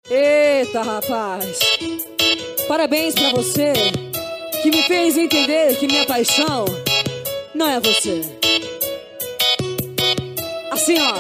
Eita, rapaz. Parabéns pra você que me fez entender que minha paixão não é você. Assim, ó.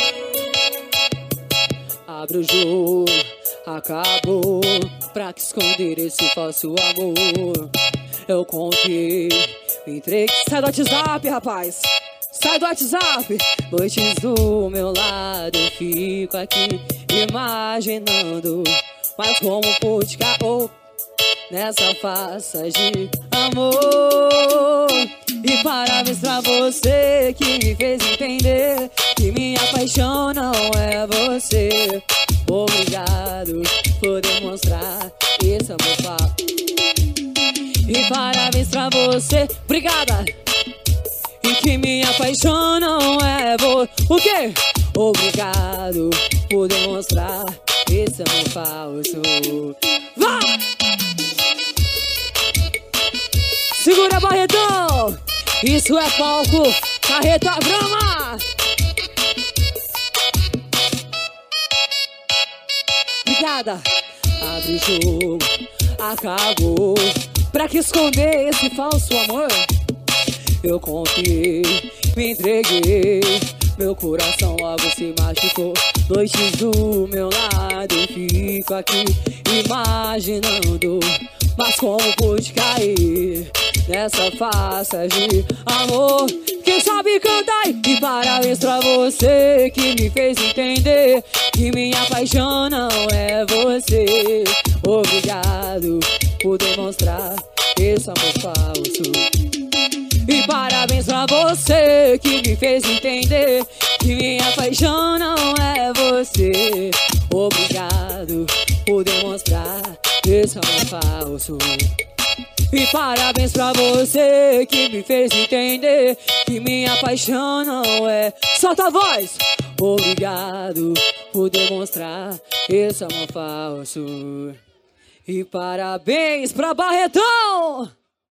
Abre o jogo, acabou. Pra que esconder esse falso amor? Eu confiei, me entreguei. Sai do WhatsApp, rapaz. Sai do WhatsApp. Noites do meu lado, eu fico aqui imaginando. Mas como pude caô nessa farsa de amor. E parabéns pra você que me fez entender que minha paixão não é você. Obrigado por demonstrar esse amor falso. E parabéns pra você, obrigada. E que minha paixão não é você. O quê? Obrigado por demonstrar esse amor falso. Vai! Segura, Barretão! Isso é palco, Carreta Brama! Obrigada! Abre o jogo, acabou. Pra que esconder esse falso amor? Eu confiei, me entreguei. Meu coração logo se machucou. Noites do meu lado, eu fico aqui imaginando. Mas como pude cair nessa farsa de amor? Quem sabe cantar? E parabéns pra você que me fez entender que minha paixão não é você. Obrigado por demonstrar esse amor falso. E parabéns pra você que me fez entender que minha paixão não é você. Obrigado por demonstrar esse amor falso. E parabéns pra você que me fez entender que minha paixão não é. Solta a voz! Obrigado por demonstrar esse amor falso. E parabéns pra Barretão!